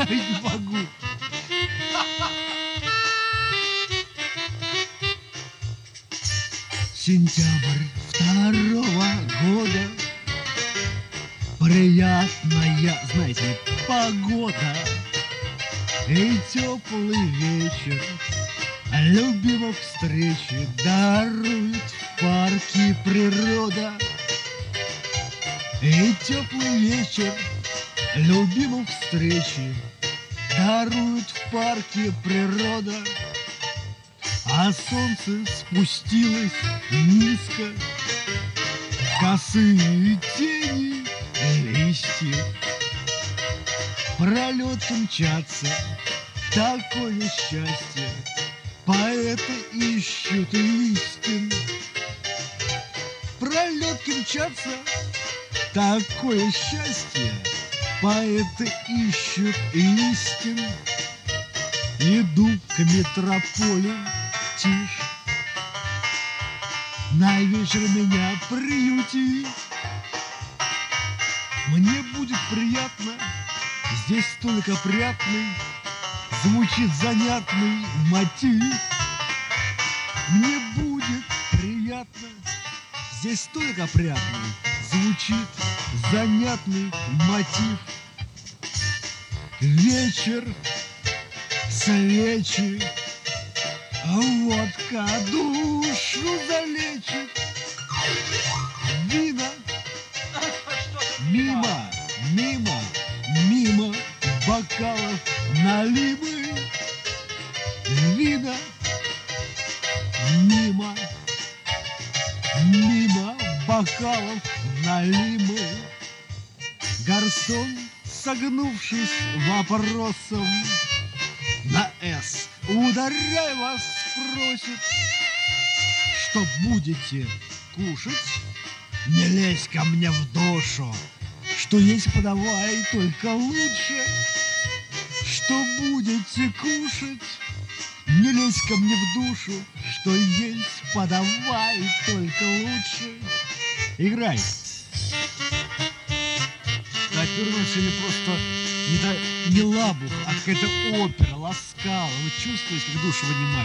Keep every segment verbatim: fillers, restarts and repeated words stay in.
Не могу. Сентябрь второго года. Приятная, знаете ли, погода. И теплый вечер. Любимых встречи дарует в парке природа. И теплый вечер любимых встречи дарует в парке природа. А солнце спустилось низко, косые тени листьев. Пролетки мчатся, такое счастье. Поэты ищут истин. Пролетки мчатся, такое счастье. Поэты ищут истин. Иду к метрополю, тишь. На вечер меня приюти. Мне будет приятно. Здесь столик опрятный. Звучит занятный мотив. Мне будет приятно. Здесь столик опрятный. Звучит занятный мотив. Вечер, свечи, водка душу залечит. Вина мимо, мимо, мимо бокалов налимы. Вина мимо, мимо бокалов налимы. Гарсон, согнувшись вопросом на «С», ударяй вас, спросит, что будете кушать? Не лезь ко мне в душу, что есть подавай, только лучше. Что будете кушать? Не лезь ко мне в душу, что есть подавай, только лучше. Играй. Оперность или просто не, да, не лабух, а какая-то опера, ласкала. Вы чувствуете, как душу вынимает?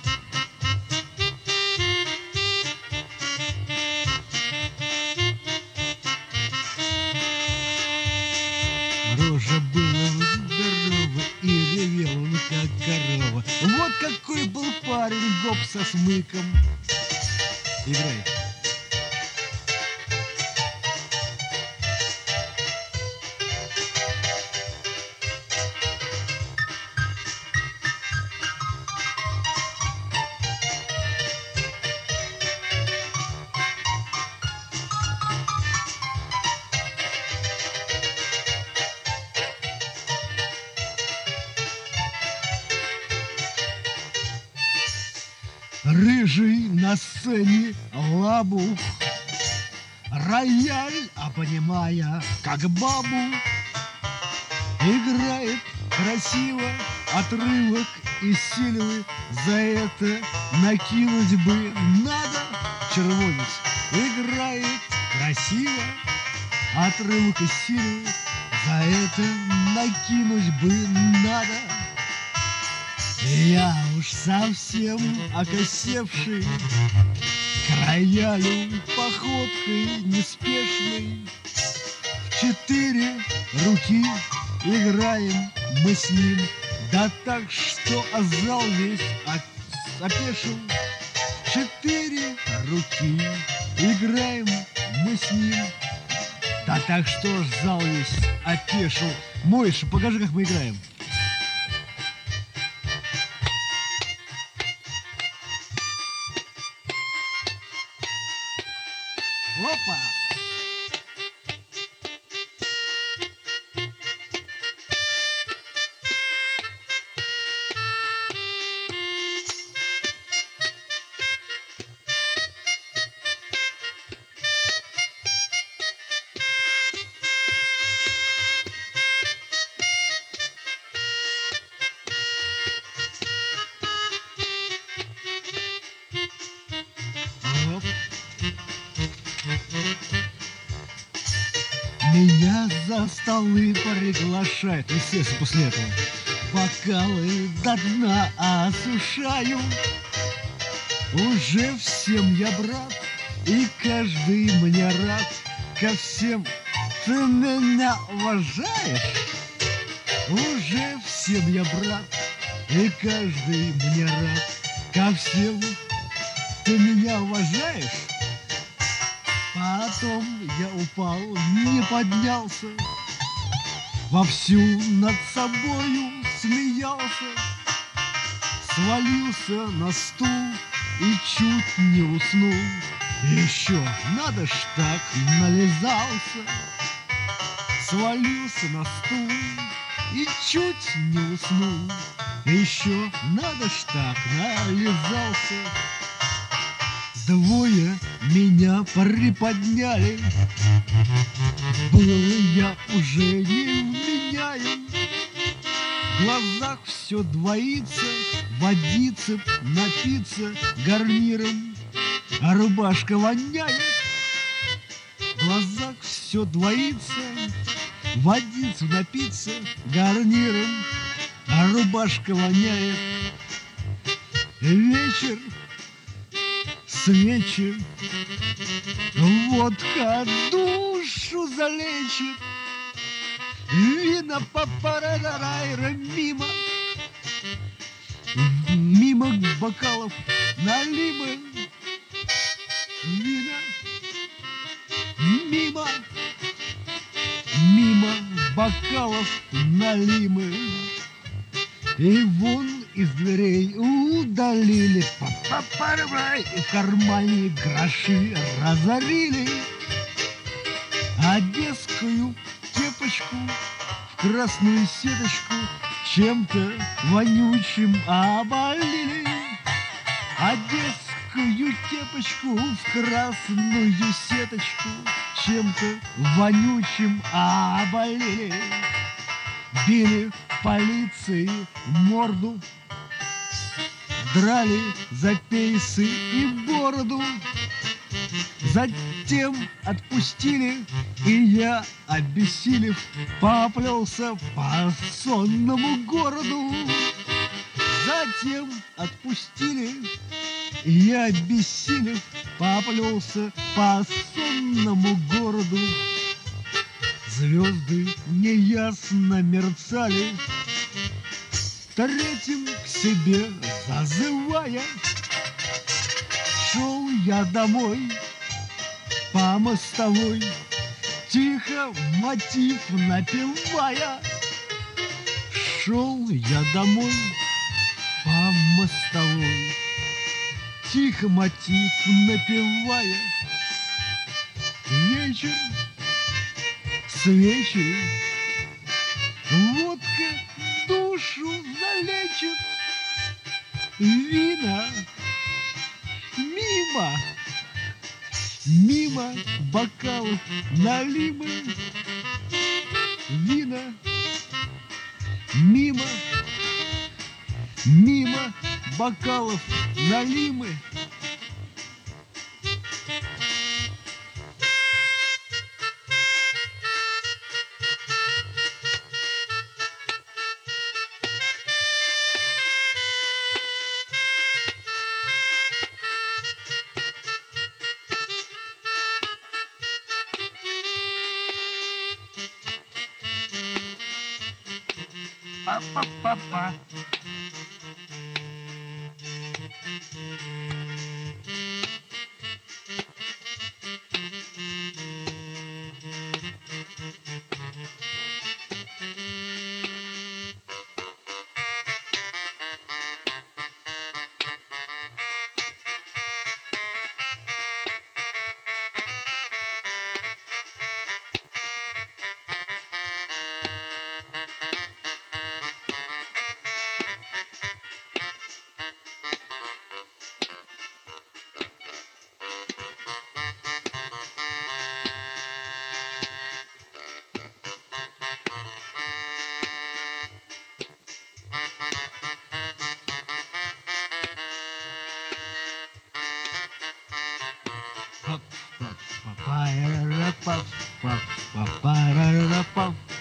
Рожа была здорова и ревел он, как корова. Вот какой был парень, гоп со смыком. Играй. Рыжий на сцене лабух, рояль, обнимая как бабу, играет красиво отрывок из сильвы. За это накинуть бы надо. Червонец играет красиво отрывок из сильвы. За это накинуть бы надо. Я уж совсем окосевший, к роялю походкой неспешной. В четыре руки играем мы с ним, да так, что зал весь опешил. В четыре руки играем мы с ним, да так, что зал весь опешил. Мойша, покажи, как мы играем. Опа! Оп. За столы приглашают, естественно, после этого. Бокалы до дна осушаю. Уже всем я брат, и каждый мне рад. Ко всем ты меня уважаешь? Уже всем я брат, и каждый мне рад. Ко всем ты меня уважаешь? Потом я упал, не поднялся, вовсю над собою смеялся, свалился на стул и чуть не уснул. Еще надо ж так нализался. Свалился на стул и чуть не уснул. Еще надо ж так нализался. Двое меня приподняли. Был я уже невменяем. В глазах все двоится, водиться, напиться гарниром, а рубашка воняет. В глазах все двоится, водиться, напиться гарниром, а рубашка воняет. Вечер, свечи, водка душу залечит. Вина па-парарайра мимо, мимо бокалов налимы. Вина мимо, мимо бокалов налимы. И вон из дверей удалили, па-па-парарай, и в кармане гроши разорили. Одесскую кепочку в красную сеточку чем-то вонючим оболили. Одесскую кепочку в красную сеточку чем-то вонючим оболили. Били полиции морду, драли за пейсы и бороду. Затем отпустили, и я, обессилев, поплелся по сонному городу. Затем отпустили, и я, обессилев, поплелся по сонному городу. Звезды неясно мерцали, третьим к себе зазывая. Шел я домой по мостовой, тихо мотив напевая. Шел я домой по мостовой, тихо мотив напевая. Вечер, свечи, водка душу залечит. Вина мимо, мимо бокалов налимы. Вина мимо, мимо бокалов налимы. Па-па-па-па. па па па па